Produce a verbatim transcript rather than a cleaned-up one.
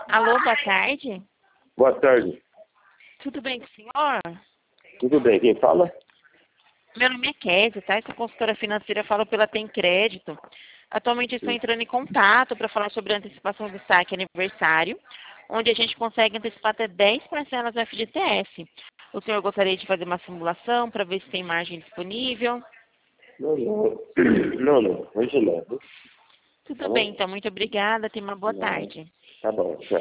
Alô, boa tarde. Boa tarde. Tudo bem com o senhor? Tudo bem, quem fala? Meu nome é Kézia, tá? Eu sou consultora financeira, falo pela Tem Crédito. Atualmente estou Sim. entrando em contato para falar sobre a antecipação do saque aniversário, onde a gente consegue antecipar até dez parcelas do F G T S. O senhor gostaria de fazer uma simulação para ver se tem margem disponível? Não, não. Não, não. Hoje não. Tudo Tá bem, bom? então. Muito obrigada. Tenha uma boa Não. tarde. Tá bom, tchau.